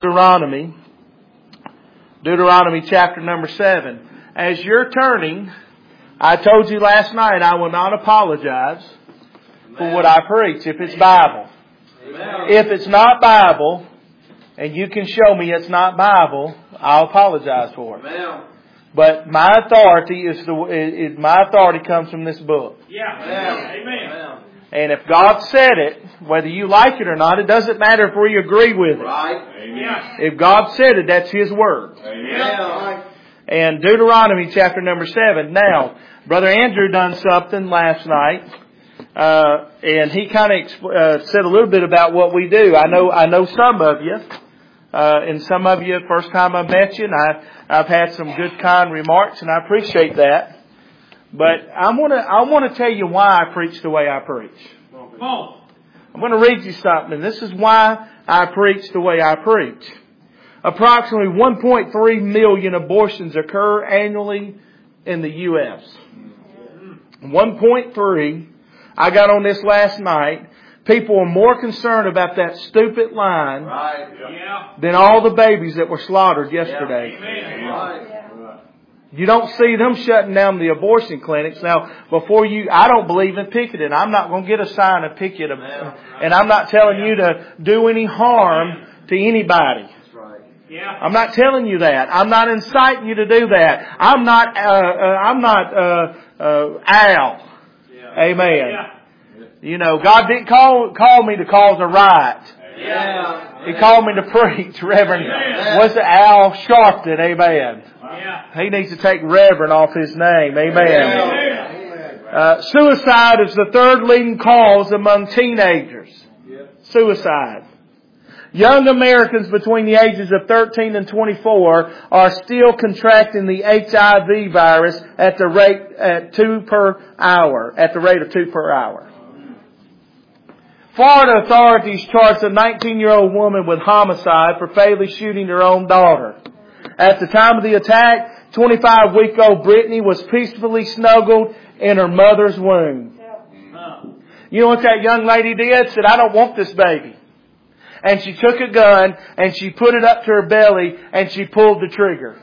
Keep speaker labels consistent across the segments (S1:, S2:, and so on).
S1: Deuteronomy chapter number 7. As you're turning, I told you last night I will not apologize for what I preach if it's Bible.
S2: Amen.
S1: If it's not Bible, and you can show me it's not Bible, I'll apologize for it.
S2: Amen.
S1: But my authority my authority comes from this book.
S2: Yeah. Amen.
S1: And if God said it, whether you like it or not, it doesn't matter if we agree with it.
S2: Right. Amen.
S1: If God said it, that's His word.
S2: Amen.
S1: And Deuteronomy chapter number 7. Now, Brother Andrew done something last night, and he kind of said a little bit about what we do. I know some of you, and some of you, first time I've met you, and I've had some good, kind remarks, and I appreciate that. But I want to tell you why I preach the way I preach. I'm going to read you something, and this is why I preach the way I preach. Approximately 1.3 million abortions occur annually in the U.S. 1.3. I got on this last night. People are more concerned about that stupid line than all the babies that were slaughtered yesterday. You don't see them shutting down the abortion clinics. Now, I don't believe in picketing. I'm not going to get a sign and picket them. And I'm not telling you to do any harm to anybody. I'm not telling you that. I'm not inciting you to do that. I'm not Al. Amen. You know, God didn't call me to cause a riot. He called me to preach, Reverend. What's it, Al Sharpton? Amen. He needs to take Reverend off his name. Amen. Suicide is the third leading cause among teenagers. Suicide. Young Americans between the ages of 13 and 24 are still contracting the HIV virus at the rate of 2 per hour. Florida authorities charged a 19-year-old woman with homicide for fatally shooting her own daughter. At the time of the attack, 25-week-old Brittany was peacefully snuggled in her mother's womb. You know what that young lady did? Said, I don't want this baby. And she took a gun and she put it up to her belly and she pulled the trigger.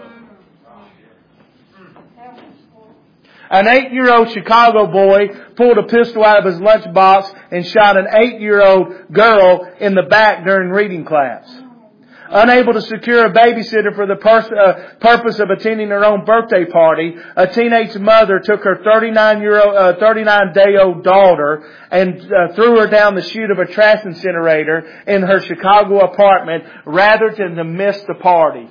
S1: An 8-year-old Chicago boy pulled a pistol out of his lunchbox and shot an 8-year-old girl in the back during reading class. Unable to secure a babysitter for the purpose of attending her own birthday party, a teenage mother took her 39-day-old daughter and threw her down the chute of a trash incinerator in her Chicago apartment rather than to miss the party.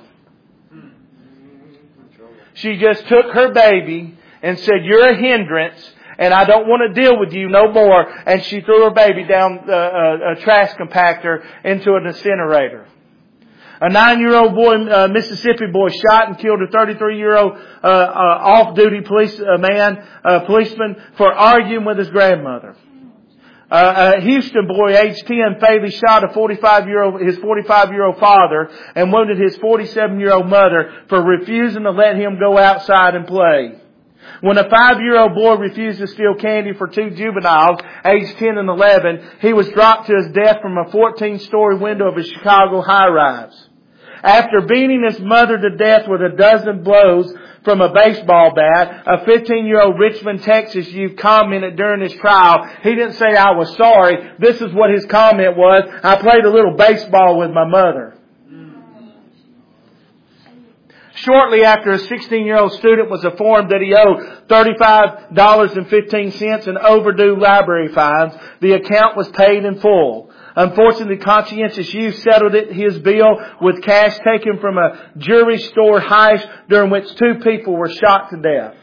S1: She just took her baby and said, you're a hindrance and I don't want to deal with you no more. And she threw her baby down a trash compactor into an incinerator. A 9-year-old Mississippi boy shot and killed a 33-year-old off-duty policeman for arguing with his grandmother. A Houston boy, age 10, fatally shot his 45-year-old father and wounded his 47-year-old mother for refusing to let him go outside and play. When a 5-year-old boy refused to steal candy for 2 juveniles, aged 10 and 11, he was dropped to his death from a 14-story window of a Chicago high-rise. After beating his mother to death with a dozen blows from a baseball bat, a 15-year-old Richmond, Texas youth commented during his trial. He didn't say, I was sorry. This is what his comment was. I played a little baseball with my mother. Shortly after, a 16-year-old student was informed that he owed $35.15 in overdue library fines. The account was paid in full. Unfortunately, the conscientious youth settled his bill with cash taken from a jewelry store heist during which 2 people were shot to death.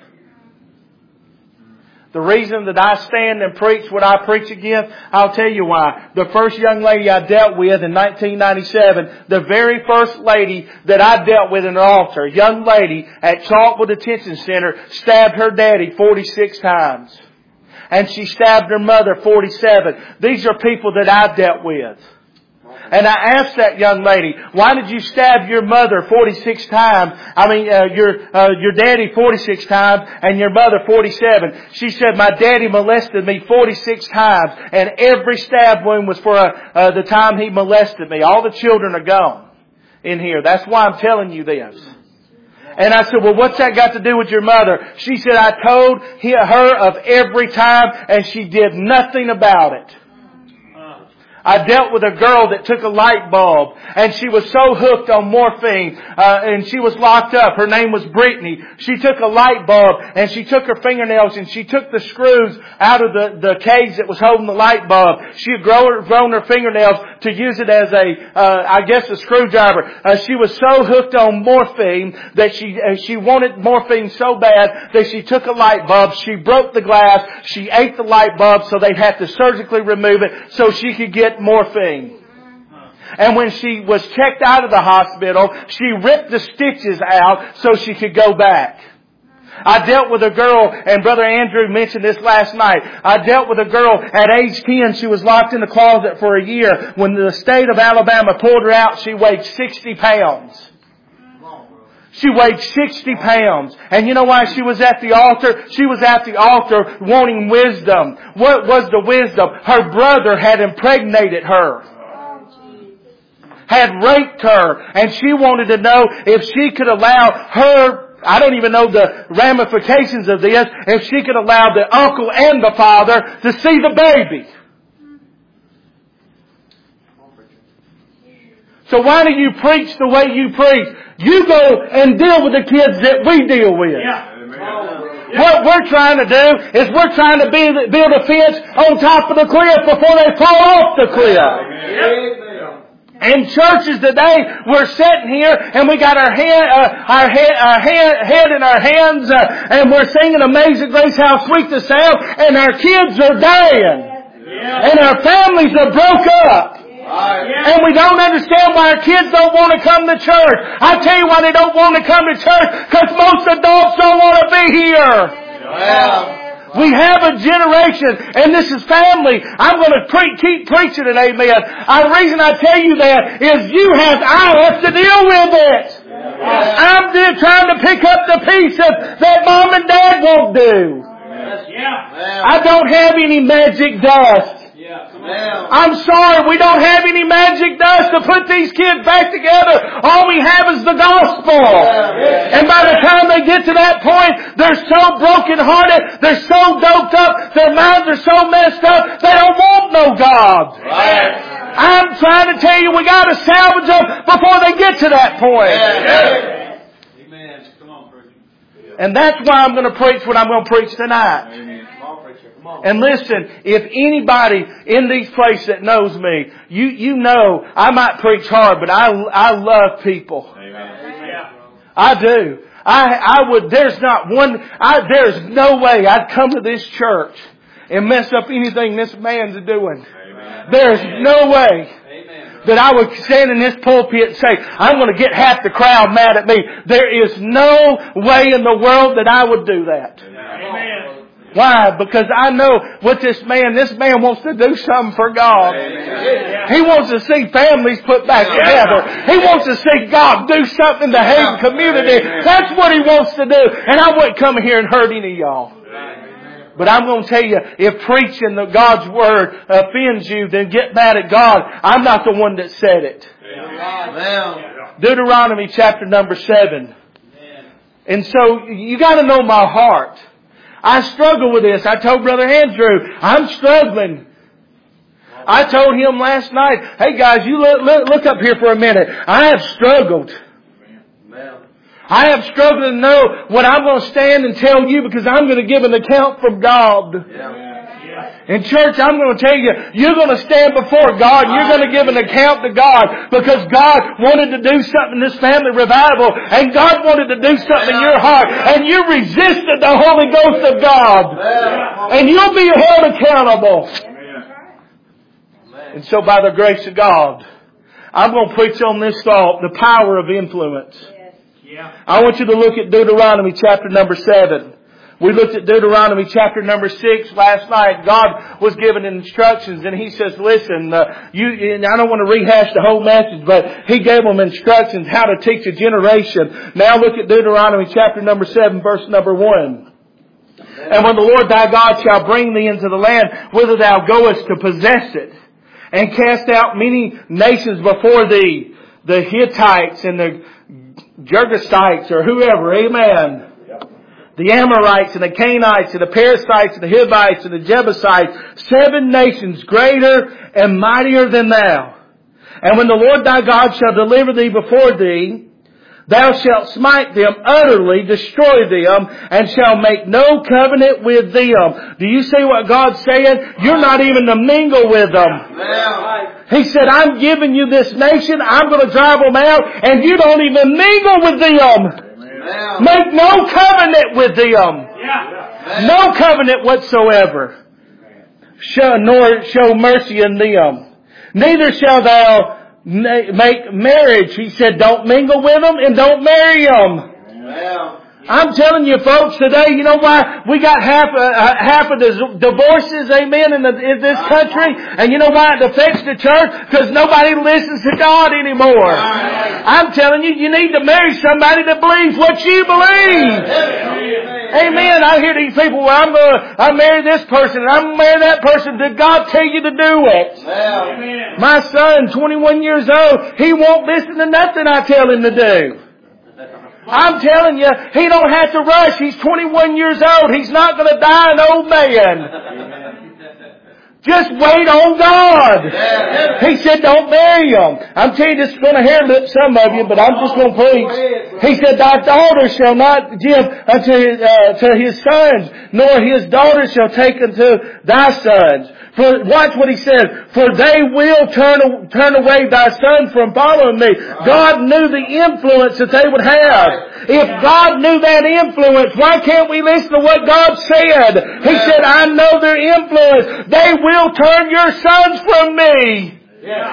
S1: The reason that I stand and preach what I preach against, I'll tell you why. The first young lady I dealt with in 1997, the very first lady that I dealt with in an altar, a young lady at Chalkville Detention Center, stabbed her daddy 46 times. And she stabbed her mother 47. These are people that I dealt with. And I asked that young lady, why did you stab your mother 46 times? Your daddy 46 times and your mother 47. She said, my daddy molested me 46 times and every stab wound was for the time he molested me. All the children are gone. in here. That's why I'm telling you this. And I said, well, what's that got to do with your mother? She said, I told her of every time and she did nothing about it. I dealt with a girl that took a light bulb and she was so hooked on morphine and she was locked up. Her name was Brittany. She took a light bulb and she took her fingernails and she took the screws out of the cage that was holding the light bulb. She had grown her fingernails to use it as a screwdriver. She was so hooked on morphine that she wanted morphine so bad that she took a light bulb. She broke the glass. She ate the light bulb so they'd have to surgically remove it so she could get morphine. And when she was checked out of the hospital, she ripped the stitches out so she could go back. I dealt with a girl, and Brother Andrew mentioned this last night. I dealt with a girl at age 10. She was locked in the closet for a year. When the state of Alabama pulled her out, she weighed 60 pounds. She weighed 60 pounds. And you know why she was at the altar? She was at the altar wanting wisdom. What was the wisdom? Her brother had impregnated her. Had raped her. And she wanted to know if she could allow her, I don't even know the ramifications of this, if she could allow the uncle and the father to see the baby. So why do you preach the way you preach? You go and deal with the kids that we deal with. Yeah. What we're trying to do is we're trying to build a fence on top of the cliff before they fall off the cliff. Amen. In churches today, we're sitting here and we got our head in our hands and we're singing Amazing Grace, how sweet the sound, and our kids are dying. And our families are broke up. And we don't understand why our kids don't want to come to church. I tell you why they don't want to come to church. Because most adults don't want to be here. We have a generation, and this is family. I'm going to keep preaching it, amen. The reason I tell you that is I have to deal with it. I'm trying to pick up the pieces that Mom and Dad won't do. I don't have any magic dust. I'm sorry, we don't have any magic dust to put these kids back together. All we have is the gospel. And by the time they get to that point, they're so brokenhearted, they're so doped up, their minds are so messed up, they don't want no God. I'm trying to tell you, we got to salvage them before they get to that point.
S2: Amen. Come on, preacher.
S1: And that's why I'm going to preach what I'm going to preach tonight. Amen. And listen, if anybody in these places that knows me, you know I might preach hard, but I love people. Amen. I do. There's no way I'd come to this church and mess up anything this man's doing. Amen. There's no way that I would stand in this pulpit and say, I'm going to get half the crowd mad at me. There is no way in the world that I would do that. Amen. Why? Because I know what this man wants to do something for God. Amen. He wants to see families put back together. He wants to see God do something in the Hayden community. That's what He wants to do. And I wouldn't come here and hurt any of y'all. But I'm going to tell you, if preaching God's Word offends you, then get mad at God. I'm not the one that said it. Amen. Deuteronomy chapter number 7. And so you got to know my heart. I struggle with this. I told Brother Andrew, I'm struggling. I told him last night, hey guys, you look up here for a minute. I have struggled. I have struggled to know what I'm going to stand and tell you because I'm going to give an account from God. In church, I'm going to tell you, you're going to stand before God and you're going to give an account to God because God wanted to do something in this family revival and God wanted to do something in your heart and you resisted the Holy Ghost of God. And you'll be held accountable. And so by the grace of God, I'm going to preach on this thought, the power of influence. I want you to look at Deuteronomy chapter number 7. We looked at Deuteronomy chapter number 6 last night. God was giving instructions and He says, listen, and I don't want to rehash the whole message, but He gave them instructions how to teach a generation. Now look at Deuteronomy chapter number 7 verse number 1. And when the Lord thy God shall bring thee into the land whither thou goest to possess it, and cast out many nations before thee, the Hittites and the Girgashites or whoever. Amen. The Amorites and the Canaanites and the Perizzites and the Hivites and the Jebusites, 7 nations greater and mightier than thou. And when the Lord thy God shall deliver thee before thee, thou shalt smite them utterly, destroy them, and shall make no covenant with them. Do you see what God's saying? You're not even to mingle with them. He said, I'm giving you this nation, I'm going to drive them out, and you don't even mingle with them. Make no covenant with them. No covenant whatsoever. Nor show mercy in them. Neither shall thou make marriage. He said, don't mingle with them and don't marry them. I'm telling you folks today, you know why we got half of the divorces, amen, in this country? And you know why it affects the church? Because nobody listens to God anymore. I'm telling you, you need to marry somebody that believes what you believe. Amen. I hear these people, well, I marry this person and I'm going to marry that person. Did God tell you to do it? My son, 21 years old, he won't listen to nothing I tell him to do. I'm telling you, he don't have to rush. He's 21 years old. He's not going to die an old man. Just wait on God. He said, don't marry him. I'm telling you, this is going to hair-lip some of you, but I'm just going to preach. He said, thy daughter shall not give unto his sons, nor his daughter shall take unto thy sons. For watch what he says. For they will turn away thy son from following me. God knew the influence that they would have. If God knew that influence, why can't we listen to what God said? He said, I know their influence. They will turn your sons from me.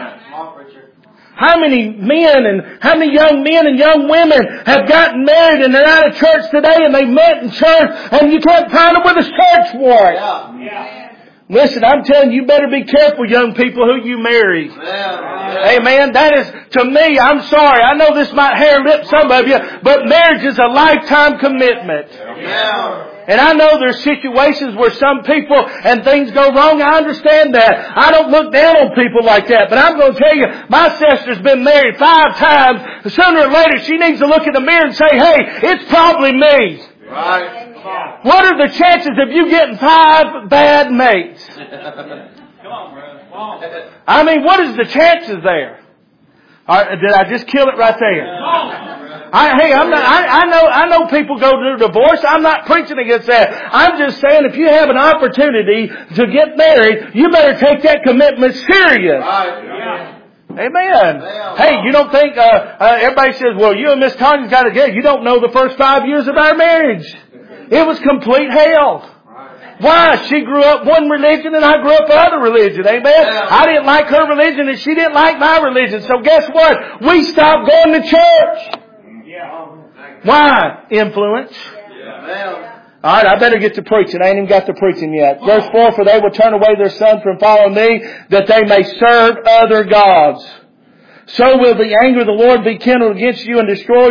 S1: How many men and how many young men and young women have gotten married and they're out of church today and they met in church and you can't find them with a search warrant? Listen, I'm telling you, you better be careful, young people, who you marry. Amen. That is, to me, I'm sorry. I know this might hair-lip some of you, but marriage is a lifetime commitment. And I know there's situations where some people and things go wrong. I understand that. I don't look down on people like that. But I'm going to tell you, my sister's been married 5 times. Sooner or later, she needs to look in the mirror and say, hey, it's probably me. Right. What are the chances of you getting 5 bad mates?
S2: Come on, bro.
S1: I mean, what is the chances there? Did I just kill it right there? I know people go through divorce. I'm not preaching against that. I'm just saying if you have an opportunity to get married, you better take that commitment serious. Amen. Hey, you don't think, everybody says, well, you and Miss Tanya's got to get, you don't know the first 5 years of our marriage. It was complete hell. Why? She grew up one religion and I grew up another religion. Amen. I didn't like her religion and she didn't like my religion. So guess what? We stopped going to church. Why? Influence. Alright, I better get to preaching. I ain't even got to preaching yet. Verse 4, for they will turn away their sons from following me, that they may serve other gods. So will the anger of the Lord be kindled against you and destroy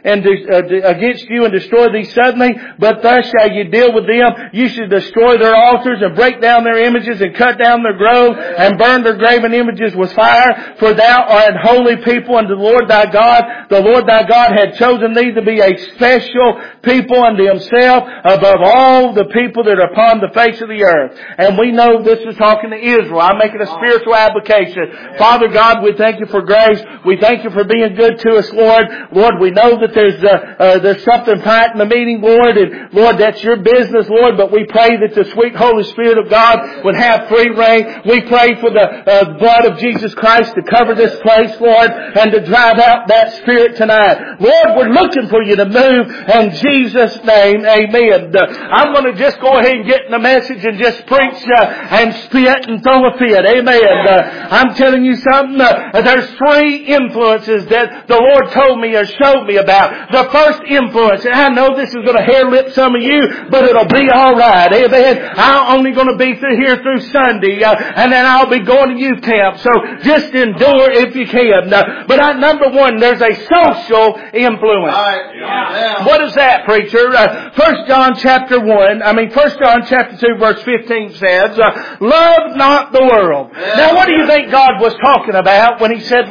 S1: thee suddenly. But thus shall you deal with them. You should destroy their altars and break down their images and cut down their groves and burn their graven images with fire. For thou art an holy people unto the Lord thy God. The Lord thy God had chosen thee to be a special people unto himself above all the people that are upon the face of the earth. And we know this is talking to Israel. I'm making a spiritual application. Father God, we thank you for grace. We thank you for being good to us, Lord. Lord, we know that there's something tight in the meeting, Lord, and Lord, that's your business, Lord, but we pray that the sweet Holy Spirit of God would have free reign. We pray for the blood of Jesus Christ to cover this place, Lord, and to drive out that spirit tonight. Lord, we're looking for you to move in Jesus' name, amen. I'm going to just go ahead and get in the message and just preach and spit and throw a fit, amen. I'm telling you something, there's 3 influences that the Lord told me or showed me about. The first influence, and I know this is going to hair-lip some of you, but it'll be alright. Amen. I'm only going to be here through Sunday, and then I'll be going to youth camp. So just endure if you can. But number 1, there's a social influence. What is that, preacher? 1 John chapter 2 verse 15 says, love not the world. Now what do you think God was talking about when he said love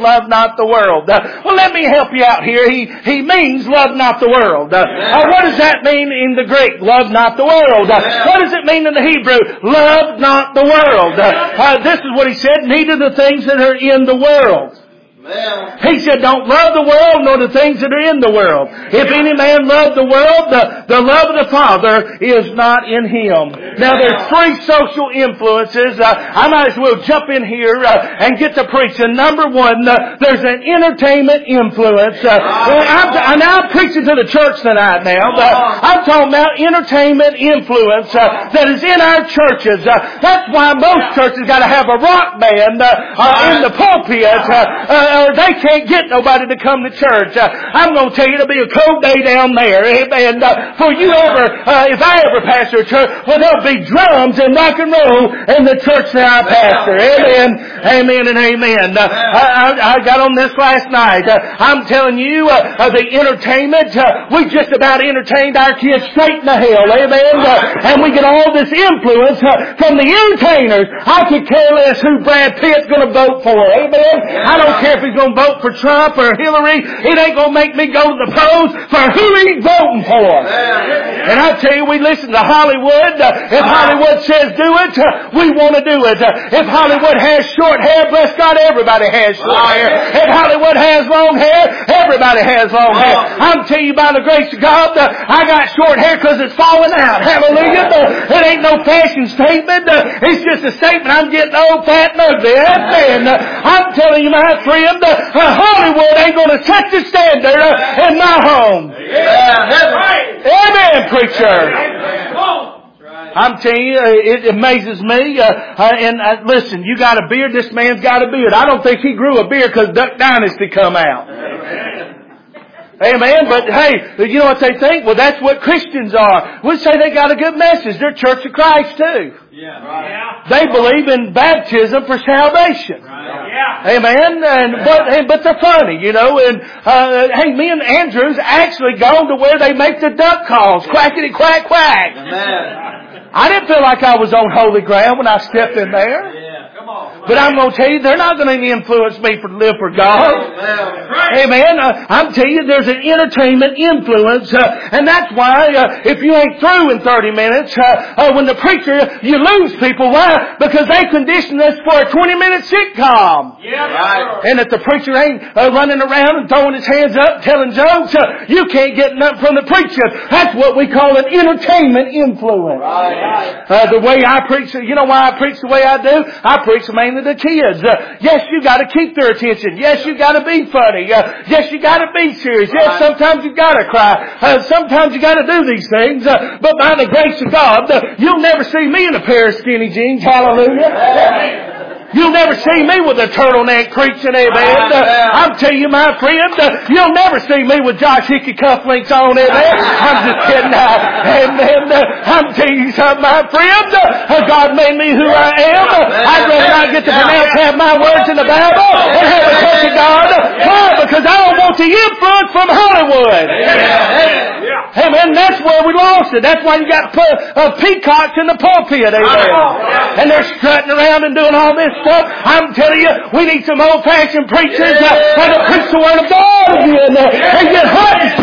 S1: love not the world. Well, let me help you out here. He means love not the world. What does that mean in the Greek? Love not the world. What does it mean in the Hebrew? Love not the world. This is what he said, neither the things that are in the world. He said, don't love the world nor the things that are in the world. If any man love the world, the love of the Father is not in him. Now there's three social influences. I might as well jump in here and get to preaching. Number one, there's an entertainment influence. I'm preaching to the church tonight now. I'm talking about entertainment influence that is in our churches. That's why most churches got to have a rock band in the pulpit. Or they can't get nobody to come to church. I'm going to tell you, it'll be a cold day down there. Amen. For you if I ever pastor a church, well, there'll be drums and rock and roll in the church that I pastor. Amen. Amen and amen. I got on this last night. I'm telling you, the entertainment, we just about entertained our kids straight into hell. Amen. And we get all this influence from the entertainers. I could care less who Brad Pitt's going to vote for. Amen. I don't care if he's going to vote for Trump or Hillary. It ain't going to make me go to the polls for who he's voting for. And I tell you, we listen to Hollywood. If Hollywood says do it, we want to do it. If Hollywood has short hair, bless God, everybody has short hair. If Hollywood has long hair, everybody has long hair. I'm telling you, by the grace of God, I got short hair because it's falling out. Hallelujah. It ain't no fashion statement. It's just a statement. I'm getting old, fat, and ugly. Amen. I'm telling you, my friend, Hollywood ain't going to set the standard in my home. Amen, preacher. I'm telling you, it amazes me. Listen, you got a beard, this man's got a beard. I don't think he grew a beard because Duck Dynasty come out. Amen. But hey, you know what they think? Well, that's what Christians are. We say they got a good message. They're Church of Christ too. Yeah. Right. They believe in baptism for salvation. Right. Yeah. Amen. But they're funny, you know. And hey, me and Andrew's actually gone to where they make the duck calls, quackity quack quack. Amen. I didn't feel like I was on holy ground when I stepped in there. Yeah. But I'm going to tell you, they're not going to influence me to live for God. Amen. I'm telling you, there's an entertainment influence. And that's why, if you ain't through in 30 minutes, when the preacher, you lose people. Why? Because they condition us for a 20-minute sitcom. Yeah, right. And if the preacher ain't running around and throwing his hands up, telling jokes, you can't get nothing from the preacher. That's what we call an entertainment influence. Right. The way I preach, you know why I preach the way I do? I preach mainly to kids. Yes, you got to keep their attention. Yes, you got to be funny. Yes, you got to be serious. Yes, sometimes you got to cry. Sometimes you got to do these things. But by the grace of God, you'll never see me in a pair of skinny jeans. Hallelujah. You'll never see me with a turtleneck preaching, amen. I'm telling you, my friend, you'll never see me with Josh Hickey cufflinks on, amen. I'm just kidding. Amen. I'm telling you something, my friend. God made me who I am. I'd rather not get to pronounce half my words in the Bible and have a touch of God. Why? Because I don't want the influence from Hollywood. Amen. That's where we lost it. That's why you got peacocks in the pulpit, amen. And they're strutting around and doing all this stuff. I'm telling you, we need some old-fashioned preachers that preach the Word of God again and get hot and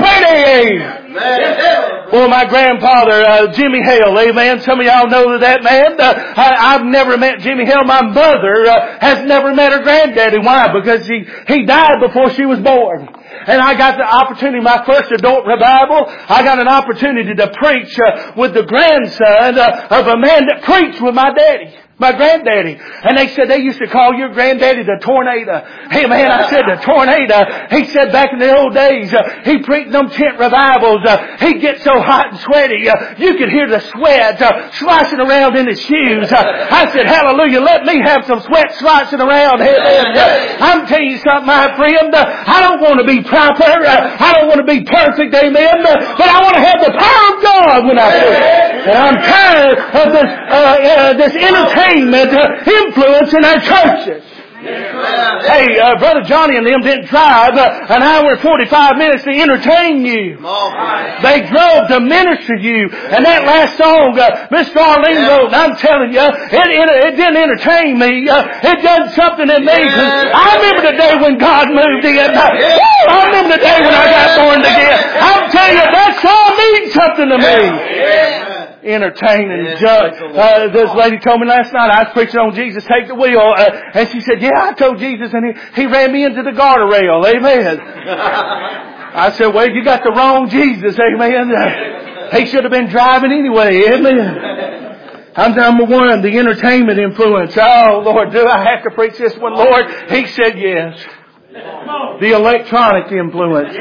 S1: sweaty. Well, my grandfather, Jimmy Hale, amen. Some of y'all know that man. I've never met Jimmy Hale. My mother has never met her granddaddy. Why? Because he died before she was born. And I got the opportunity, my first adult revival, I got an opportunity to preach with the grandson of a man that preached with my daddy. My granddaddy. And they said they used to call your granddaddy the Tornado. Hey man, I said the Tornado. He said back in the old days, he preached them tent revivals. He'd get so hot and sweaty, you could hear the sweat sloshing around in his shoes. I said, hallelujah, let me have some sweat sloshing around. I'm telling you something, my friend. I don't want to be proper. I don't want to be perfect, amen. But I want to have the power of God when I preach. And I'm tired of this entertainment influence in our churches. Hey, Brother Johnny and them didn't drive an hour and 45 minutes to entertain you. They drove to minister to you. And that last song, Miss Darlene wrote, and I'm telling you, it didn't entertain me. It done something in me. I remember the day when God moved in. I remember the day when I got born again. I'm telling you, that song means something to me. Entertaining. This lady told me last night, I was preaching on Jesus, take the wheel. And she said, yeah, I told Jesus and he ran me into the guardrail. Amen. I said, well, you got the wrong Jesus. Amen. He should have been driving anyway. Amen. I'm number one, the entertainment influence. Oh, Lord, do I have to preach this one, Lord? He said yes. The electronic influence.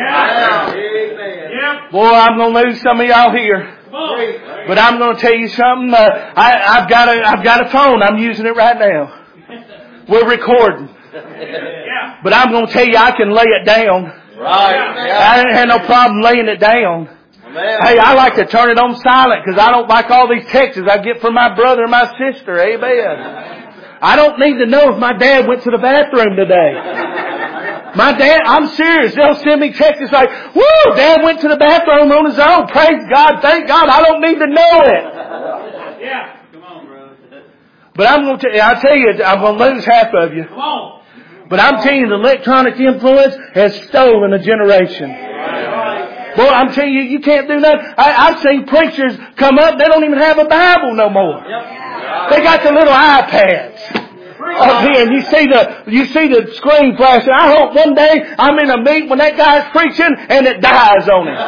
S1: Boy, I'm going to lose some of y'all here. But I'm going to tell you something. I've got a phone. I'm using it right now. We're recording. But I'm going to tell you, I can lay it down. I didn't have no problem laying it down. Hey, I like to turn it on silent because I don't like all these texts I get from my brother and my sister. Amen. I don't need to know if my dad went to the bathroom today. My dad, I'm serious. They'll send me texts like, woo, Dad went to the bathroom on his own. Praise God, thank God. I don't need to know it.
S2: Yeah, come on, brother.
S1: But I'll tell you, I'm going to lose half of you.
S2: Come on.
S1: But I'm telling you, the electronic influence has stolen a generation. Boy, I'm telling you, you can't do nothing. I've seen preachers come up, they don't even have a Bible no more. They got the little iPads. Up here, and you see the screen flashing. I hope one day I'm in a meeting when that guy's preaching and it dies on him.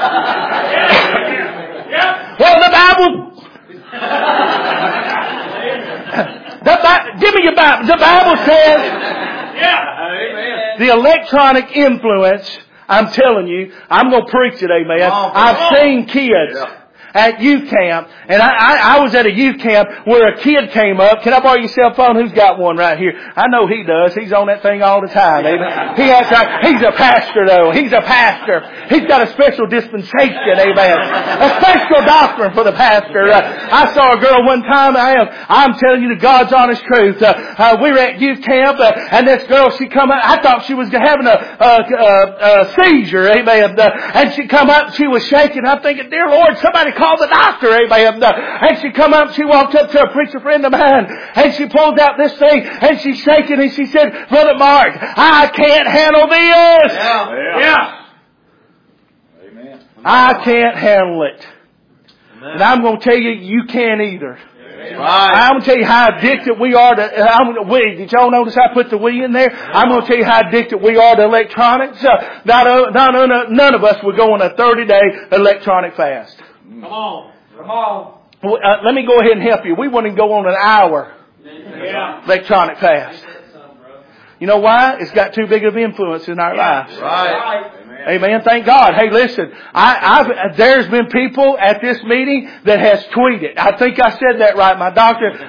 S1: Well, the Bible. Give me your Bible. The Bible says. The electronic influence. I'm telling you, I'm going to preach it, amen. I've seen kids at youth camp, and I was at a youth camp where a kid came up. Can I borrow your cell phone? Who's got one right here? I know he does. He's on that thing all the time, amen. He's a pastor though. He's a pastor. He's got a special dispensation, amen. A special doctrine for the pastor. I saw a girl one time. I'm telling you the God's honest truth. We were at youth camp, and this girl, she come up. I thought she was having a seizure, amen. And she come up, she was shaking. I'm thinking, dear Lord, somebody call the doctor, amen. And she come up, she walked up to a preacher friend of mine, and she pulls out this thing, and she's shaking, and she said, Brother Mark, I can't handle this. Yeah. Amen. I can't handle it. Amen. And I'm going to tell you, you can't either. Right. I'm going to tell you how addicted we are to, did y'all notice I put the we in there? Yeah. I'm going to tell you how addicted we are to electronics. None of us would go on a 30-day electronic fast.
S2: Come on. Come on.
S1: Let me go ahead and help you. We wouldn't go on an hour electronic fast. You know why? It's got too big of influence in our lives.
S2: Right.
S1: Amen. Thank God. Hey, listen. There's been people at this meeting that has tweeted. I think I said that right. My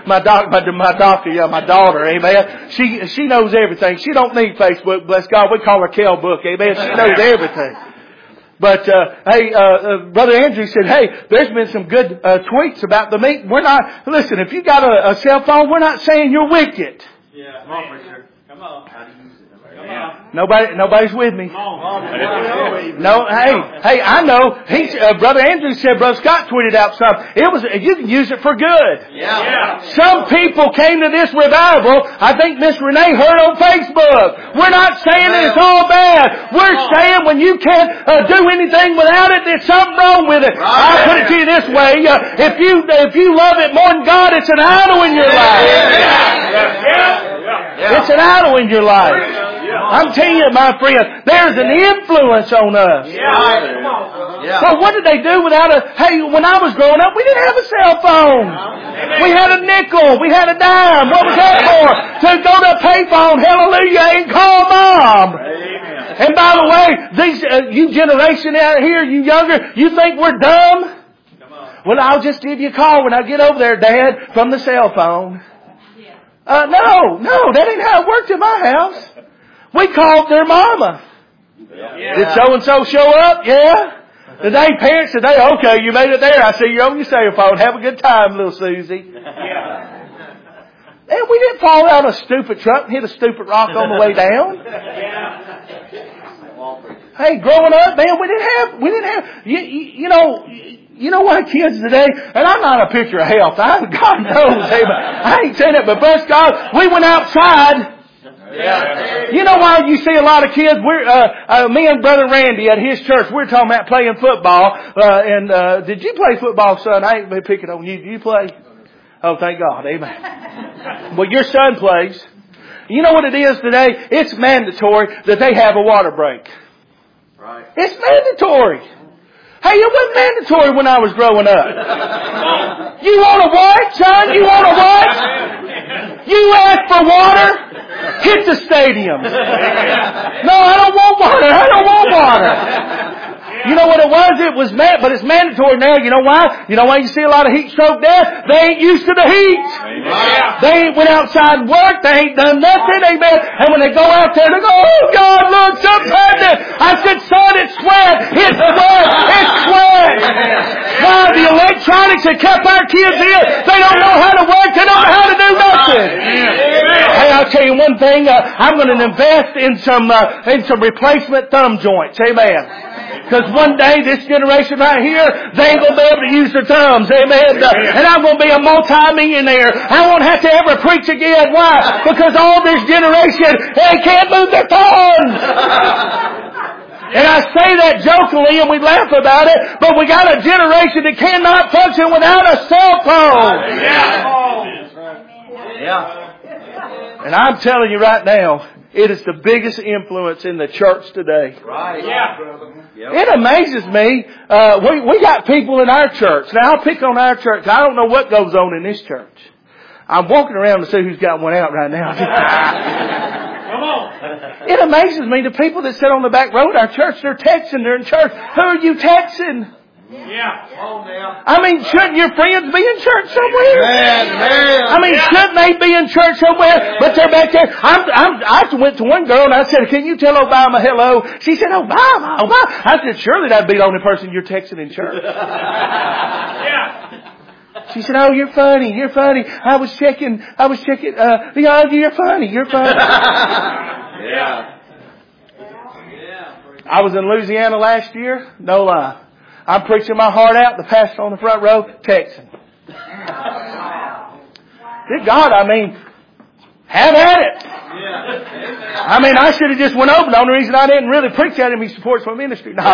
S1: daughter. Amen. She knows everything. She don't need Facebook. Bless God. We call her Kel Book. Amen. She knows everything. But, Brother Andrew said, hey, there's been some good tweets about the meeting. Listen, if you got a cell phone, we're not saying you're wicked.
S2: Yeah. Come on, preacher. Come on. How do you use it?
S1: Nobody's with me. No, hey, I know. Brother Andrew said, Brother Scott tweeted out something. You can use it for good.
S2: Yeah.
S1: Some people came to this revival. I think Miss Renee heard on Facebook. We're not saying that it's all bad. We're saying when you can't do anything without it, there's something wrong with it. I'll put it to you this way. If you love it more than God, it's an idol in your life. It's an idol in your life. I'm telling you, my friend, there's an influence on us. So what did they do without when I was growing up, we didn't have a cell phone. We had a nickel. We had a dime. What was that for? To go to a payphone, hallelujah, and call Mom. And by the way, you generation out here, you younger, you think we're dumb? Well, I'll just give you a call when I get over there, Dad, from the cell phone. No, that ain't how it worked in my house. We called their mama. Did so-and-so show up? Yeah. Today, parents today, okay, you made it there. I see you're on your cell phone. Have a good time, little Susie. And we didn't fall out of a stupid truck and hit a stupid rock on the way down. Hey, growing up, man, we didn't have, you know why kids today, and I'm not a picture of health. God knows, I ain't saying it, but bless God, we went outside. Yeah. You know why you see a lot of kids? Me and Brother Randy at his church, we're talking about playing football. Did you play football, son? I ain't been picking on you. Do you play? Oh, thank God. Amen. Well, your son plays. You know what it is today? It's mandatory that they have a water break. Right. It's mandatory. Hey, it wasn't mandatory when I was growing up. You want to what, son? You want to what? You ask for water? Hit the stadium. No, I don't want water. I don't want water. You know what it was? It was but it's mandatory now. You know why? You know why you see a lot of heat stroke death? They ain't used to the heat. Amen. They ain't went outside and worked. They ain't done nothing. Amen. And when they go out there, they go, oh God, look, something happened. I said, son, it's sweat. It's sweat. It's sweat. Why? The electronics that kept our kids in, they don't know how to work. They don't know how to do nothing. Hey, I'll tell you one thing. I'm going to invest in some replacement thumb joints. Amen. Because one day, this generation right here, they ain't going to be able to use their thumbs. Amen. And I'm going to be a multi-millionaire. I won't have to ever preach again. Why? Because all this generation, they can't move their thumbs. And I say that jokingly and we laugh about it, but we got a generation that cannot function without a cell phone. Yeah. And I'm telling you right now, it is the biggest influence in the church today. Right. Yeah. It amazes me. We got people in our church. Now I'll pick on our church. I don't know what goes on in this church. I'm walking around to see who's got one out right now. Come on. It amazes me the people that sit on the back row at our church, they're texting, they're in church. Who are you texting? Yeah. Oh, man. I mean, shouldn't your friends be in church somewhere? Man. I mean, shouldn't they be in church somewhere? But they're back there. I went to one girl and I said, can you tell Obama hello? She said, Obama. I said, surely that'd be the only person you're texting in church. Yeah. She said, oh, you're funny. You're funny. I was checking, you're funny. You're funny. Yeah. I was in Louisiana last year. No lie. I'm preaching my heart out. The pastor on the front row, texting. Good God, I mean, have at it. I mean, I should have just went over. The only reason I didn't really preach at him, he supports my ministry. No.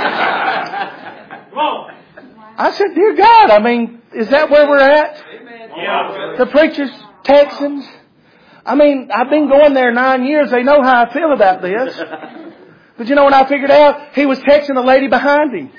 S1: I said, dear God, I mean, is that where we're at? The preachers, Texans. I mean, I've been going there 9 years. They know how I feel about this. But you know what I figured out? He was texting a lady behind him.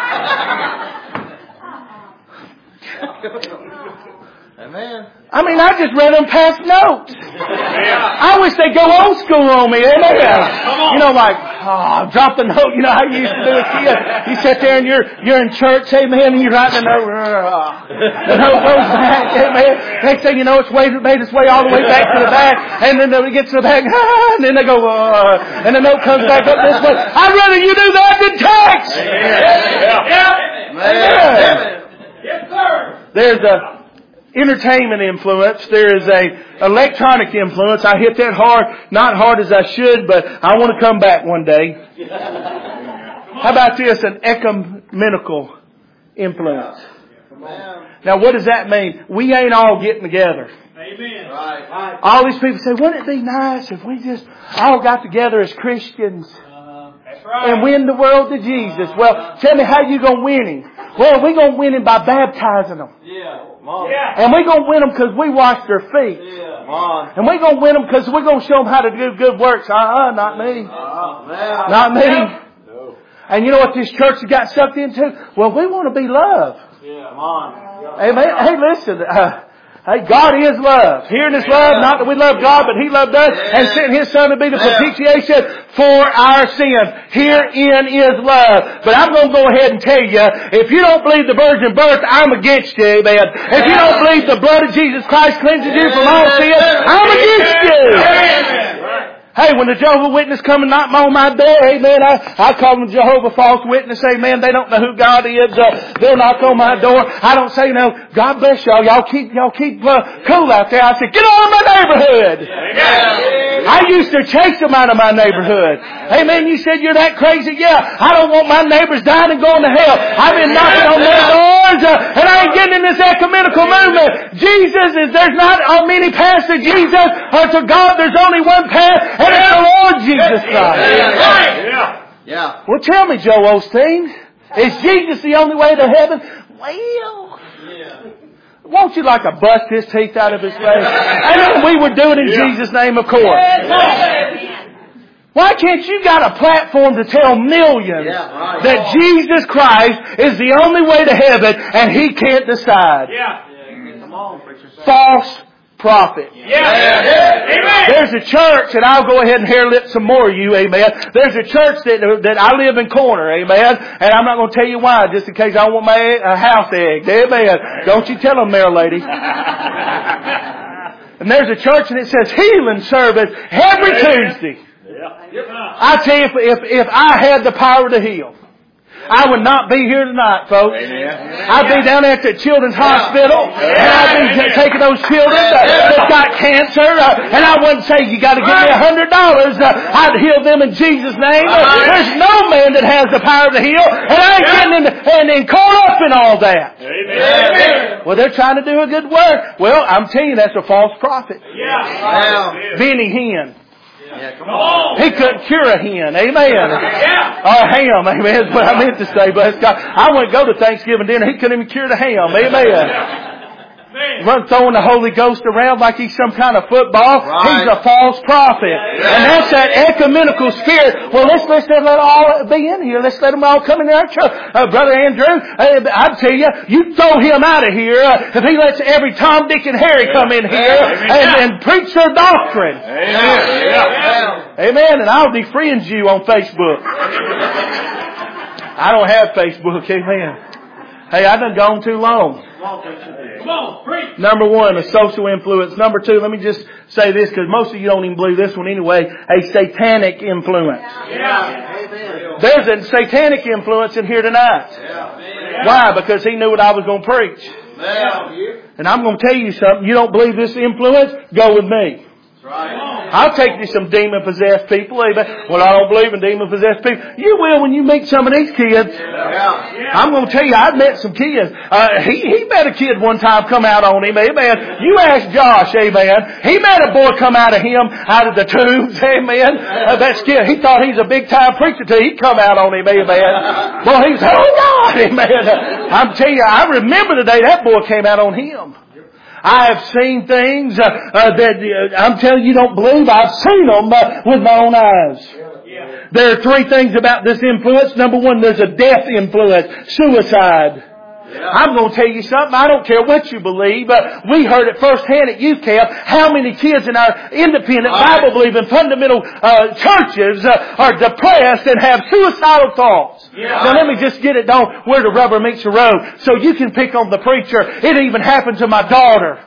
S1: Amen. I mean, I just read them past notes. I wish they'd go old school on me. Amen. You know, like, drop the note. You know how you used to do as a kid. You sit there and you're in church, amen, and you write the note. The note goes back, amen. Next thing you know, it's made its way all the way back to the back, and then it gets to the back, and then they go, and the note comes back up this way. I'd rather you do that than text. Amen. Yes, sir. There's a entertainment influence. There is a electronic influence. I hit that hard, not hard as I should, but I want to come back one day. How about this? An ecumenical influence. Now, what does that mean? We ain't all getting together. Amen. Right. All these people say, wouldn't it be nice if we just all got together as Christians and win the world to Jesus? Well, tell me how you going to win him. Well, we're going to win him by baptizing them. Yeah. And we're going to win them because we wash their feet. Yeah. And we're going to win them because we're going to show them how to do good works. Not me. Not me. No. And you know what this church has got sucked into? Well, we want to be loved. Yeah. Come on. Amen. Hey, listen. Hey, God is love. Hearing is love, not that we love God, but He loved us and sent His Son to be the propitiation for our sins. Herein is love. But I'm going to go ahead and tell you, if you don't believe the virgin birth, I'm against you, amen. If you don't believe the blood of Jesus Christ cleanses you from all sin, I'm against you. Hey, when the Jehovah Witness come and knock on my door, amen, I call them Jehovah False Witness, amen. They don't know who God is. They'll knock on my door. I don't say, no, God bless y'all. Y'all keep cool out there. I said, get out of my neighborhood. I used to chase them out of my neighborhood. Amen. You said you're that crazy? Yeah. I don't want my neighbors dying and going to hell. I've been knocking on their doors, and I ain't getting in this ecumenical movement. There's not many paths to Jesus or to God. There's only one path, and it's the Lord Jesus Christ.
S2: Yeah.
S1: Well, tell me, Joe Osteen, is Jesus the only way to heaven? Well, won't you like to bust his teeth out of his face? And we would do it in Jesus' name, of course. Why can't you got a platform to tell millions that Jesus Christ is the only way to heaven and He can't decide?
S2: Come on, preacher.
S1: False prophet. There's a church, and I'll go ahead and hair-lip some more of you, amen. There's a church that I live in corner, amen. And I'm not going to tell you why, just in case I want my house egged, amen. Don't you tell them there, lady. And there's a church, and it says healing service every Tuesday. I tell you, if I had the power to heal, I would not be here tonight, folks. I'd be down at the children's hospital, and I'd be taking those children that got cancer, and I wouldn't say, you got to give me $100. I'd heal them in Jesus' name. There's no man that has the power to heal, and I ain't getting caught up in all that. Well, they're trying to do a good work. Well, I'm telling you, that's a false prophet. Benny Hinn.
S2: Come on.
S1: He couldn't cure a hen. Amen. Or a ham. Amen. That's what I meant to say. But I wouldn't go to Thanksgiving dinner. He couldn't even cure the ham. Amen. Run throwing the Holy Ghost around like he's some kind of football. He's a false prophet. And that's that ecumenical spirit. Well, let's let them all be in here. Let's let them all come in our church. Brother Andrew, I'd tell you, you throw him out of here if he lets every Tom, Dick, and Harry come in here and preach their doctrine. Amen. And I'll defriend you on Facebook. I don't have Facebook. Amen. Hey, I've done gone too long.
S2: Come on, preach.
S1: Number one, a social influence. Number two, let me just say this because most of you don't even believe this one anyway. A satanic influence. There's a satanic influence in here tonight. Why? Because he knew what I was going to preach. And I'm going to tell you something. You don't believe this influence? Go with me. I'll take you some demon-possessed people. Amen. Well, I don't believe in demon-possessed people. You will when you meet some of these kids. I'm going to tell you, I've met some kids. He met a kid one time come out on him. Amen. You ask Josh. Amen. He met a boy come out of him, out of the tombs. Amen. That kid, he thought he's a big-time preacher till he come out on him. Amen. Well, he said, oh, God. Amen. I'm telling you, I remember the day that boy came out on him. I have seen things that I'm telling you don't believe. I've seen them with my own eyes. There are three things about this influence. Number one, there's a death influence. Suicide. I'm going to tell you something. I don't care what you believe. We heard it firsthand at Youth Camp how many kids in our independent Bible-believing fundamental churches are depressed and have suicidal thoughts. Now let me just get it down where the rubber meets the road so you can pick on the preacher. It even happened to my daughter.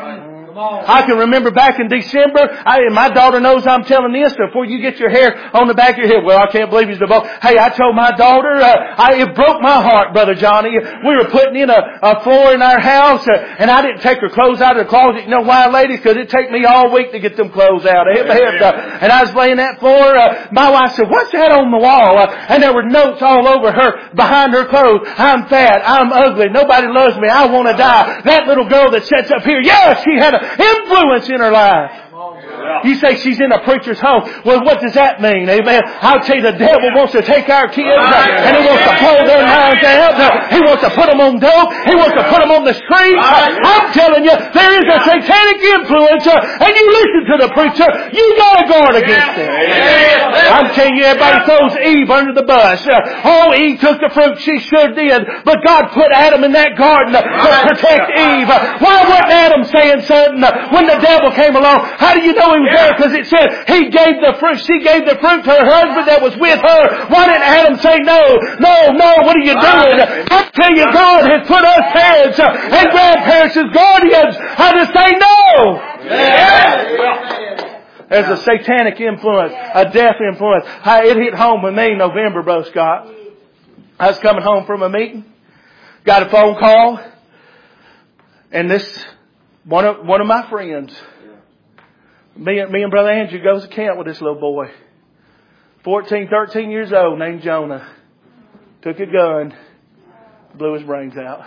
S1: I can remember back in December, and my daughter knows I'm telling this before you get your hair on the back of your head. Well, I can't believe he's the boss. Hey, I told my daughter, it broke my heart, Brother Johnny. We were putting in a floor in our house, and I didn't take her clothes out of the closet. You know why, ladies? Because it'd take me all week to get them clothes out. And I was laying that floor. My wife said, what's that on the wall? And there were notes all over her, behind her clothes. I'm fat. I'm ugly. Nobody loves me. I want to die. That little girl that sits up here, yes, she had an influence in her life. You say she's in a preacher's home. Well, what does that mean? Amen. I'll tell you, the devil wants to take our kids and he wants to blow their minds out. He wants to put them on dope. He wants to put them on the street. I'm telling you, there is a satanic influence, and you listen to the preacher, you got to guard against it. I'm telling you, everybody throws Eve under the bus. Oh, Eve took the fruit. She sure did. But God put Adam in that garden to protect Eve. Why wasn't Adam saying something when the devil came along? How do you know he was there? Because it said he gave the fruit. She gave the fruit to her husband that was with her. Why didn't Adam say no? No, what are you doing? I tell you, God has put us parents and grandparents as guardians how to say no. There's a satanic influence, a death influence. It hit home with me in November, Brother Scott. I was coming home from a meeting, got a phone call, and one of my friends, me and Brother Andrew goes to camp with this little boy, 14, 13 years old, named Jonah. Took a gun, blew his brains out.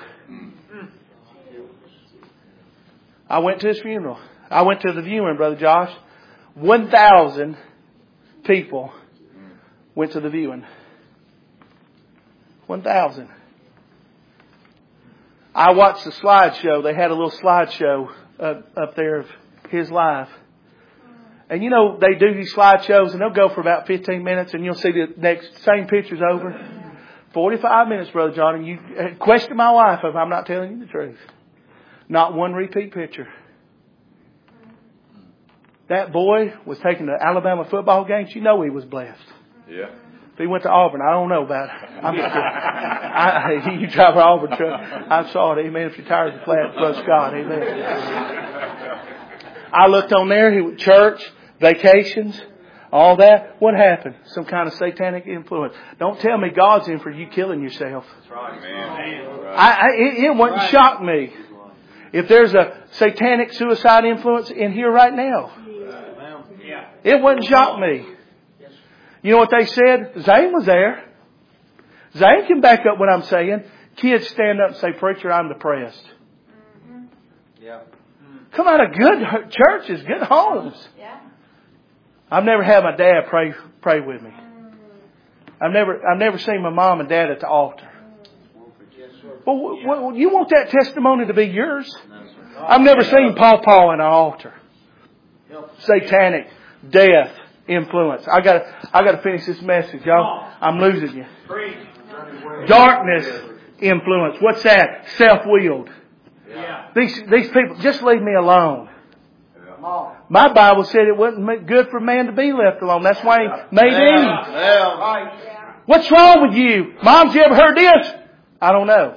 S1: I went to his funeral. I went to the viewing, Brother Josh. 1,000 people went to the viewing. 1,000. I watched the slideshow. They had a little slideshow up there of his life. And you know, they do these slideshows and they'll go for about 15 minutes and you'll see the same pictures over. 45 minutes, Brother John, and you question my wife if I'm not telling you the truth. Not one repeat picture. That boy was taking the Alabama football games. You know he was blessed.
S3: Yeah.
S1: If he went to Auburn, I don't know about it. I'm just you drive an Auburn truck. I saw it. Amen. If you're tired of the flat, Brother Scott. Amen. I looked on there. Church, vacations, all that. What happened? Some kind of satanic influence. Don't tell me God's in for you killing yourself.
S3: That's right, man.
S1: It wouldn't shock me if there's a satanic suicide influence in here right now. It wouldn't shock me. You know what they said? Zane was there. Zane can back up what I'm saying. Kids stand up and say, "Preacher, I'm depressed."
S2: Yeah.
S1: Come out of good churches, good homes. I've never had my dad pray with me. I've never seen my mom and dad at the altar. Well, you want that testimony to be yours? I've never seen Paw in an altar. Satanic death influence. I gotta finish this message, y'all. I'm losing you. Darkness influence. What's that? Self-willed. These people, just leave me alone. My Bible said it wasn't good for man to be left alone. That's why He made Eve. What's wrong with you? Moms, you ever heard this? I don't know.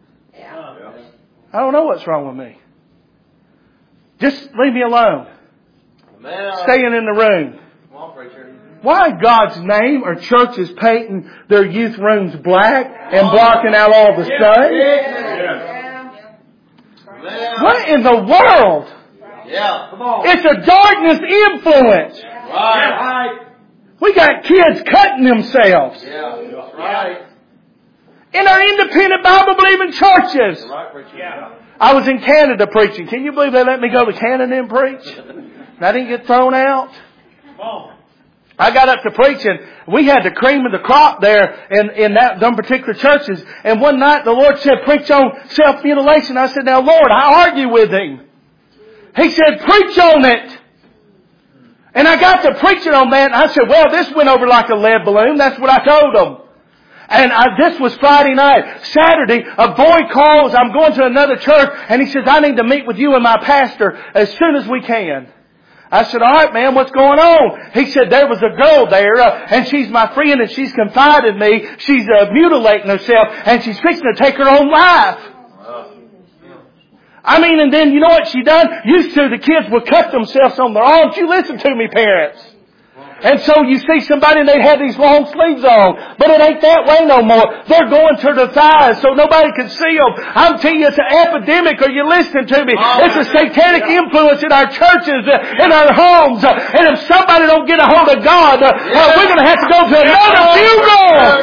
S1: I don't know what's wrong with me. Just leave me alone. Staying in the room. Why in God's name are churches painting their youth rooms black and blocking out all the sun? What in the world? It's a darkness influence. We got kids cutting themselves. In our independent Bible-believing churches. I was in Canada preaching. Can you believe they let me go to Canada and preach? And I didn't get thrown out. I got up to preaching. We had the cream of the crop there in them particular churches. And one night the Lord said, "Preach on self-mutilation." I said, "Now Lord, I argue with Him." He said, "Preach on it." And I got to preaching on that. And I said, "Well, this went over like a lead balloon." That's what I told them. And this was Friday night. Saturday, a boy calls. I'm going to another church. And he says, "I need to meet with you and my pastor as soon as we can." I said, "All right, man, what's going on?" He said, "There was a girl there, and she's my friend, and she's confided in me. She's mutilating herself, and she's fixing to take her own life." I mean, and then you know what she done? Used to, the kids would cut themselves on their arms. You listen to me, parents. And so you see somebody and they have these long sleeves on. But it ain't that way no more. They're going to the thighs so nobody can see them. I'm telling you, it's an epidemic. Are you listening to me? It's a satanic influence in our churches, in our homes. And if somebody don't get a hold of God, we're going to have to go to another funeral.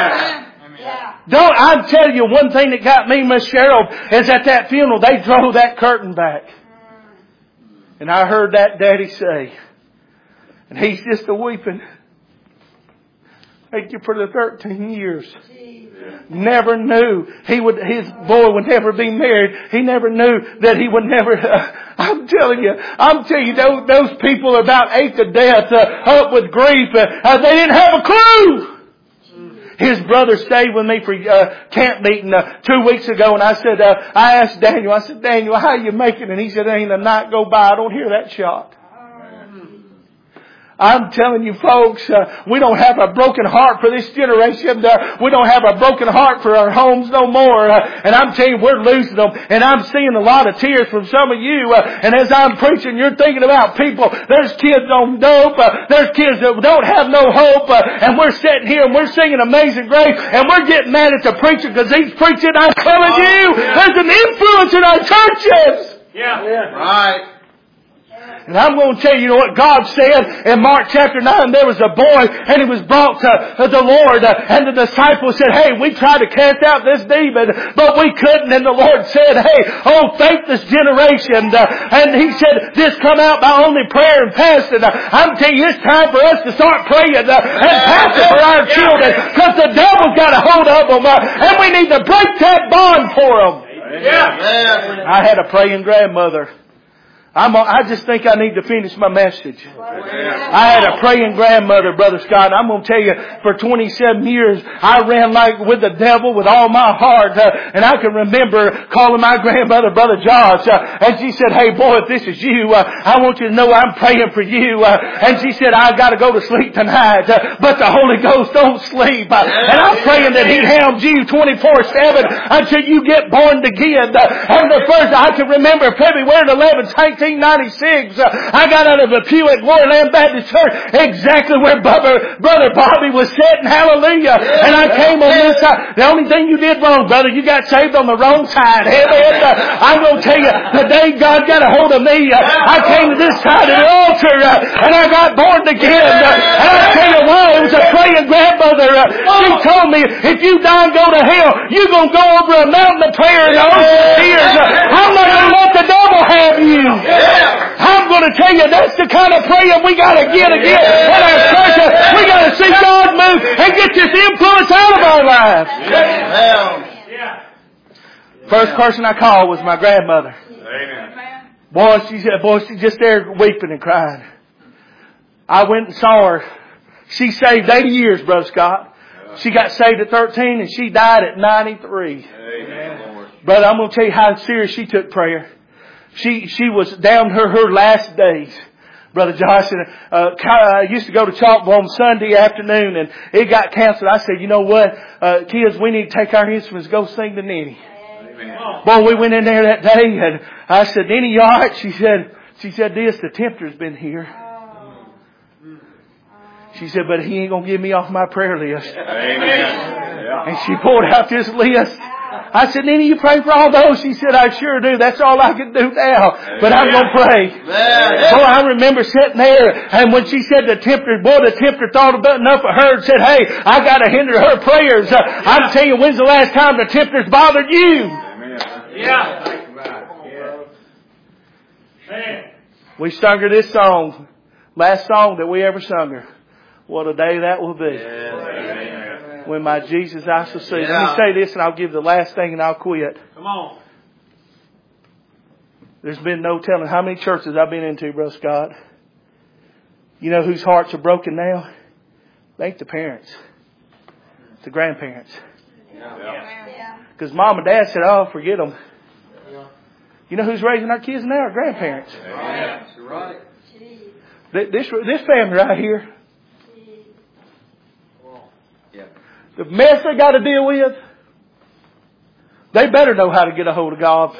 S1: I'm telling you, one thing that got me, Miss Cheryl, is at that funeral, they drove that curtain back. And I heard that daddy say, and he's just a weeping. Thank you for the 13 years. Never knew his boy would never be married. He never knew that he would never, I'm telling you, those people about ate to death, up with grief. They didn't have a clue. His brother stayed with me for camp meeting 2 weeks ago, and I said, I asked Daniel, "Daniel, how are you making?" And he said, "Ain't a night go by I don't hear that shot." I'm telling you folks, we don't have a broken heart for this generation. We don't have a broken heart for our homes no more. And I'm telling you, we're losing them. And I'm seeing a lot of tears from some of you. And as I'm preaching, you're thinking about people. There's kids on dope. There's kids that don't have no hope. And we're sitting here and we're singing Amazing Grace. And we're getting mad at the preacher because he's preaching. I'm telling you, there's an influence in our churches.
S2: Yeah. Right.
S1: And I'm going to tell you what God said in Mark chapter 9. There was a boy and he was brought to the Lord. And the disciples said, hey, we tried to cast out this demon, but we couldn't. And the Lord said, hey, oh, faithless generation. And He said, this come out by only prayer and fasting. I'm telling you, it's time for us to start praying and fasting for our children. Because the devil's got a hold of them. And we need to break that bond for them.
S2: Yeah.
S1: I had a praying grandmother. I just think I need to finish my message. I had a praying grandmother, Brother Scott. I'm going to tell you, for 27 years, I ran like with the devil with all my heart. And I can remember calling my grandmother, Brother Josh. And she said, hey boy, if this is you, I want you to know I'm praying for you. And she said, I got to go to sleep tonight. But the Holy Ghost don't sleep. And I'm praying that He hounds you 24/7 until you get born again. And the first, I can remember February 11th, 1996, I got out of a pew at Glory Land Baptist Church, exactly where Brother Bobby was sitting. Hallelujah. And I came on this side. The only thing you did wrong, brother, you got saved on the wrong side. Amen. I'm going to tell you, the day God got a hold of me, I came to this side of the altar, and I got born again. And I tell you why, it was a praying grandmother. She told me, if you die and go to hell, you're going to go over a mountain of prayer and the ocean of tears. I'm not going to let the devil have you. I'm going to tell you, that's the kind of praying we got to get again in our church. We got to see God move and get this influence out of our lives. First person I called was my grandmother. Boy, she's just there weeping and crying. I went and saw her. She saved 80 years, Brother Scott. She got saved at 13 and she died at 93. Brother, I'm going to tell you how serious she took prayer. She was down her last days. Brother Josh, and I used to go to Chalkville on Sunday afternoon and it got canceled. I said, you know what, kids, we need to take our instruments, go sing to Nenny. Boy, we went in there that day and I said, Nenny, you alright? She said this, the tempter's been here. She said, but he ain't going to get me off my prayer list. And she pulled out this list. I said, Nenny, you pray for all those? She said, I sure do. That's all I can do now. But I'm going to pray. Boy, I remember sitting there, and when she said the tempter thought about enough of her and said, hey, I got to hinder her prayers. I'm telling you, when's the last time the tempter's bothered you? We sung her this song, last song that we ever sung her. What a day that will be. When my Jesus I shall see. Let me say this and I'll give the last thing and I'll quit.
S3: Come on.
S1: There's been no telling how many churches I've been into, Brother Scott. You know whose hearts are broken now? They ain't the parents. It's the grandparents. Because mom and dad said, oh, forget them. You know who's raising our kids now? Our grandparents.
S2: Right.
S1: This family right here. The mess they got to deal with, they better know how to get a hold of God.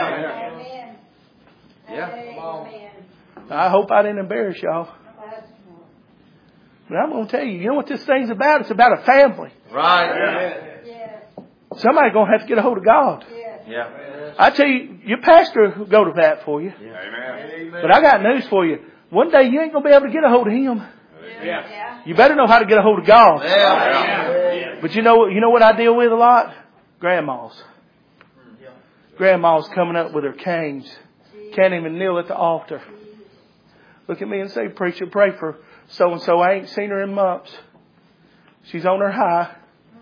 S1: I hope I didn't embarrass y'all. But I'm going to tell you, you know what this thing's about? It's about a family.
S2: Right.
S1: Somebody's going to have to get a hold of God. I tell you, your pastor will go to that for you. But I got news for you. One day you ain't going to be able to get a hold of him. You better know how to get a hold of God. But you know what I deal with a lot? Grandmas. Grandmas coming up with her canes. Can't even kneel at the altar. Look at me and say, preacher, pray for so-and-so. I ain't seen her in months. She's on her high.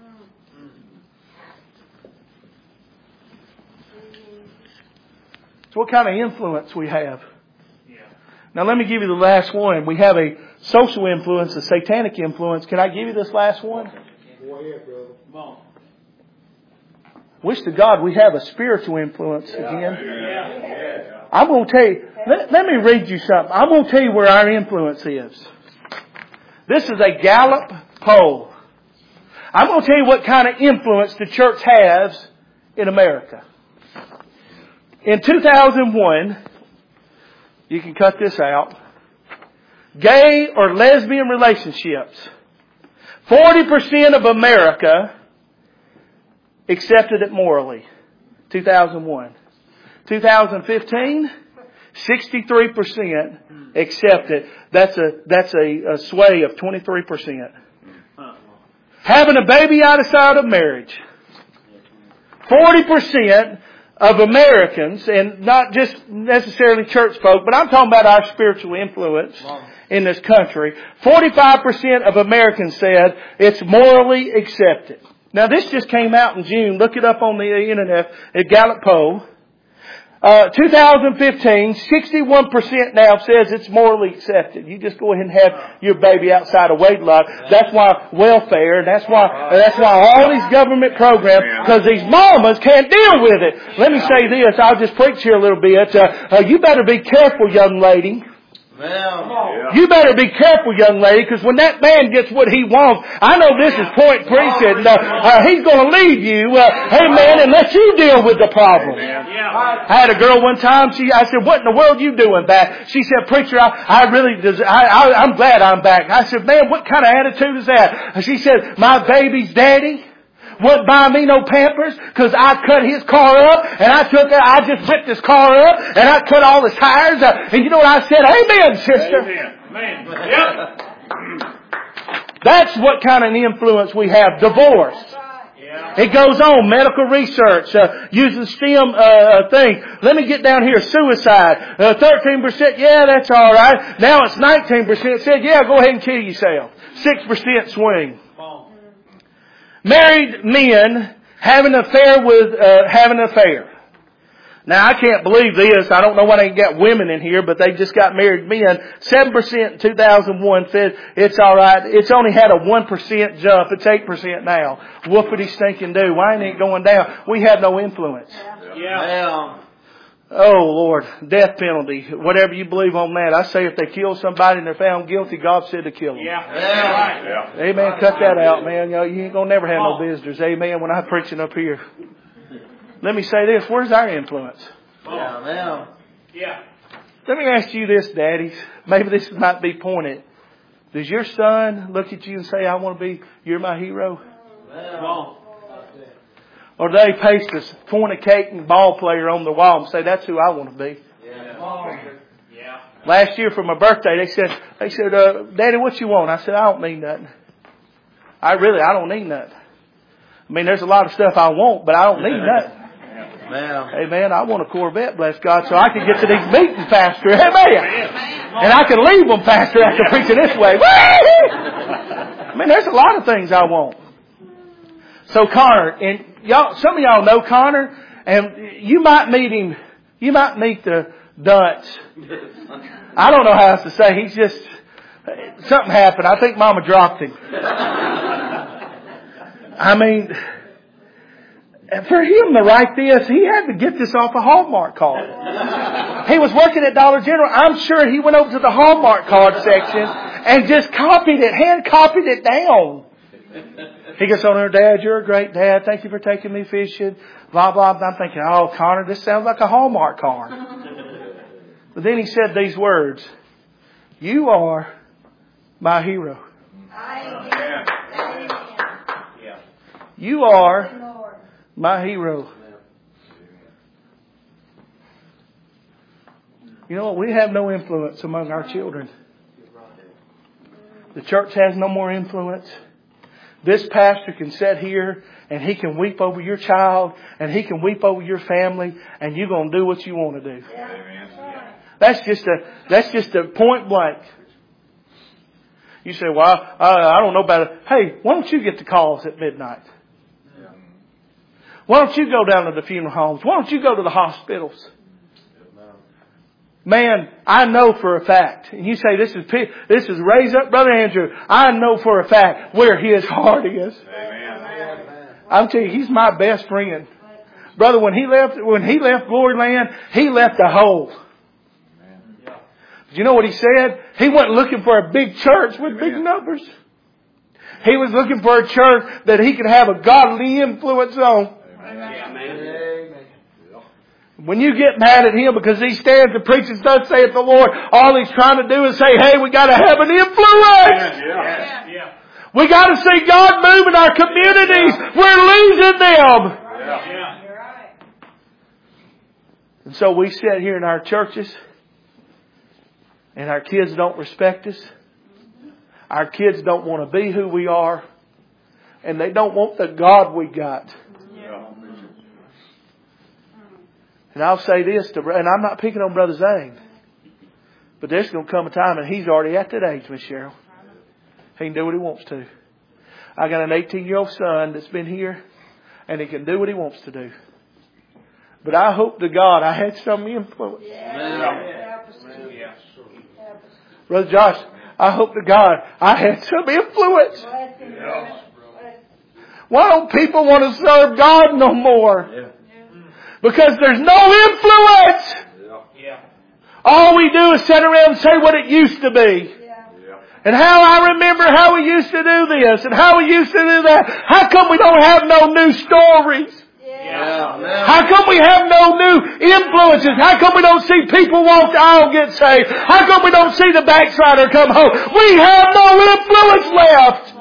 S1: So what kind of influence we have? Now let me give you the last one. We have a social influence, a satanic influence. Can I give you this last one?
S3: Go ahead, brother. Come on.
S1: Wish to God we have a spiritual influence again. I'm going to tell you, let me read you something. I'm going to tell you where our influence is. This is a Gallup poll. I'm going to tell you what kind of influence the church has in America. In 2001, you can cut this out, gay or lesbian relationships, 40% of America accepted it morally. 2001. 2015, 63% accept it. That's a sway of 23%. Having a baby outside of marriage. 40% of Americans, and not just necessarily church folk, but I'm talking about our spiritual influence in this country. 45% of Americans said it's morally accepted. Now this just came out in June. Look it up on the internet at Gallup poll. 2015, 61% now says it's morally accepted. You just go ahead and have your baby outside of wedlock. That's why welfare, that's why all these government programs, because these mamas can't deal with it. Let me say this, I'll just preach here a little bit. You better be careful, young lady. You better be careful, young lady, because when that man gets what he wants, I know this is point preaching, he's going to leave you, amen, and let you deal with the problem. I had a girl one time, I said, what in the world are you doing back? She said, preacher, I'm glad I'm back. I said, man, what kind of attitude is that? She said, my baby's daddy wouldn't buy me no Pampers because I cut his car up and I just ripped his car up and I cut all his tires. And you know what I said? Amen, sister. Amen. Yep. That's what kind of influence we have. Divorce. It goes on. Medical research, using STEM thing. Let me get down here. Suicide. 13%. Yeah, that's all right. Now it's 19%. Said, yeah, go ahead and kill yourself. 6% swing. Married men having an affair. Now I can't believe this. I don't know why they ain't got women in here, but they just got married men. 7% in 2001 said it's all right. It's only had a 1% jump. It's 8% now. Whoopity stinking do. Why ain't it going down? We have no influence. Yeah. Oh Lord, death penalty. Whatever you believe on that. I say if they kill somebody and they're found guilty, God said to kill them. Yeah. Amen. Cut that out, man. You ain't gonna never have no visitors. Amen. When I'm preaching up here. Let me say this. Where's our influence? Yeah. Let me ask you this, daddies. Maybe this might be pointed. Does your son look at you and say, I want to be, you're my hero? Or do they paste this fornicating ball player on the wall and say, that's who I want to be? Yeah. Last year for my birthday, they said, Daddy, what you want? I said, I don't need nothing. I don't need nothing. I mean, there's a lot of stuff I want, but I don't need nothing. Hey man, I want a Corvette, bless God, so I can get to these meetings faster. Amen. And I can leave them faster after preaching this way. I mean, there's a lot of things I want. So Connor, and y'all, some of y'all know Connor, and you might meet him. You might meet the dunce. I don't know how else to say. He's just something happened. I think Mama dropped him. I mean, for him to write this, he had to get this off a Hallmark card. He was working at Dollar General. I'm sure he went over to the Hallmark card section and just hand copied it down. He gets on there, Dad, you're a great dad. Thank you for taking me fishing. Blah, blah, blah. I'm thinking, oh, Connor, this sounds like a Hallmark card. But then he said these words. You are my hero. You are my hero. You know what? We have no influence among our children. The church has no more influence. This pastor can sit here and he can weep over your child and he can weep over your family and you're going to do what you want to do. That's just a point blank. You say, well, I don't know about it. Hey, why don't you get the calls at midnight? Why don't you go down to the funeral homes? Why don't you go to the hospitals? Man, I know for a fact, and you say this is raise up Brother Andrew. I know for a fact where his heart is. Amen. I'm telling you, he's my best friend. Brother, when he left Glory Land, he left a hole. Do you know what he said? He wasn't looking for a big church with big numbers. He was looking for a church that he could have a godly influence on.
S2: Amen.
S1: When you get mad at him because he stands and preaches, thus saith the Lord, all he's trying to do is say, hey, we got to have an influence.
S2: Yeah.
S1: We got to see God move in our communities. We're losing them.
S2: You're
S4: right.
S1: And so we sit here in our churches and our kids don't respect us. Our kids don't want to be who we are. And they don't want the God we got. And I'll say this, and I'm not picking on Brother Zane, but there's going to come a time, and he's already at that age, Miss Cheryl. He can do what he wants to. I got an 18-year-old son that's been here, and he can do what he wants to do. But I hope to God I had some influence. Brother Josh, I hope to God I had some influence. Why don't people want to serve God no more? Because there's no influence. All we do is sit around and say what it used to be. And how I remember how we used to do this and how we used to do that. How come we don't have no new stories? How come we have no new influences? How come we don't see people walk the aisle get saved? How come we don't see the backslider come home? We have no influence left.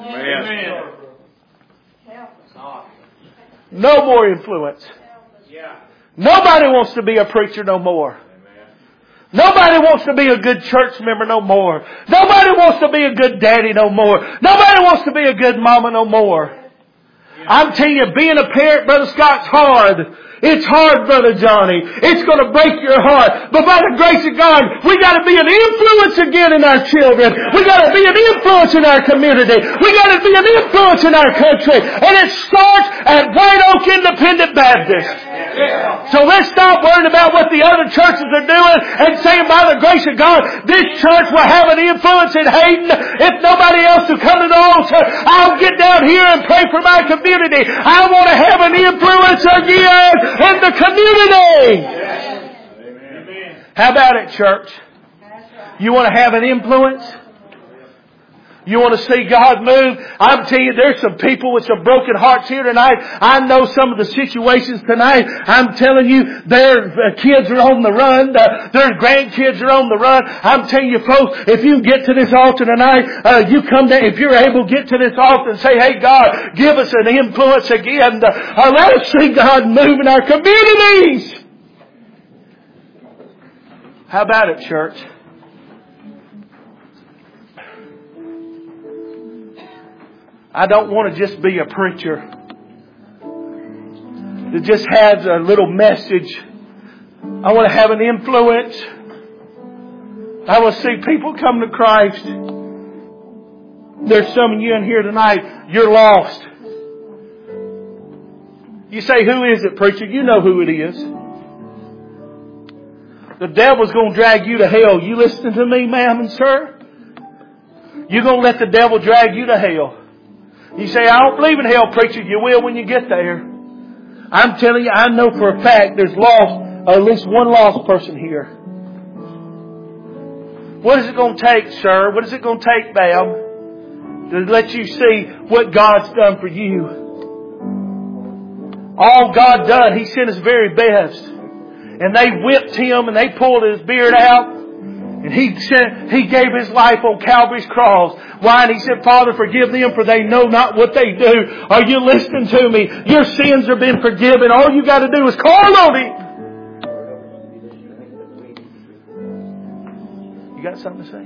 S1: No more influence. Nobody wants to be a preacher no more. Nobody wants to be a good church member no more. Nobody wants to be a good daddy no more. Nobody wants to be a good mama no more. I'm telling you, being a parent, Brother Scott's hard. It's hard, Brother Johnny. It's going to break your heart. But by the grace of God, we got to be an influence again in our children. We got to be an influence in our community. We got to be an influence in our country. And it starts at White Oak Independent Baptist. So let's stop worrying about what the other churches are doing and saying by the grace of God, this church will have an influence in Hayden. If nobody else will come to the altar, I'll get down here and pray for my community. I want to have an influence again in the community. Amen. How about it, church? You want to have an influence? You want to see God move? I'm telling you, there's some people with some broken hearts here tonight. I know some of the situations tonight. I'm telling you, their kids are on the run. Their grandkids are on the run. I'm telling you, folks, if you get to this altar tonight, you come down. If you're able to get to this altar and say, hey, God, give us an influence again. Let us see God move in our communities. How about it, church? I don't want to just be a preacher that just has a little message. I want to have an influence. I want to see people come to Christ. There's some of you in here tonight, you're lost. You say, who is it, preacher? You know who it is. The devil's going to drag you to hell. You listening to me, ma'am and sir? You're going to let the devil drag you to hell. You say, I don't believe in hell, preacher. You will when you get there. I'm telling you, I know for a fact there's at least one lost person here. What is it going to take, sir? What is it going to take, ma'am, to let you see what God's done for you? All God done, He sent His very best. And they whipped Him and they pulled His beard out. And He gave His life on Calvary's cross. Why? And He said, Father, forgive them, for they know not what they do. Are you listening to me? Your sins are being forgiven. All you got to do is call on Him. You got something to say?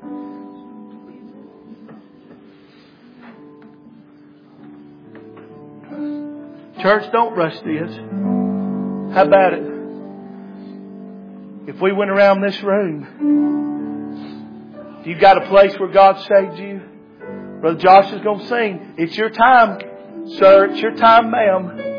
S1: Church, don't rush this. How about it? If we went around this room, you got a place where God saved you? Brother Josh is going to sing. It's your time, sir. It's your time, ma'am.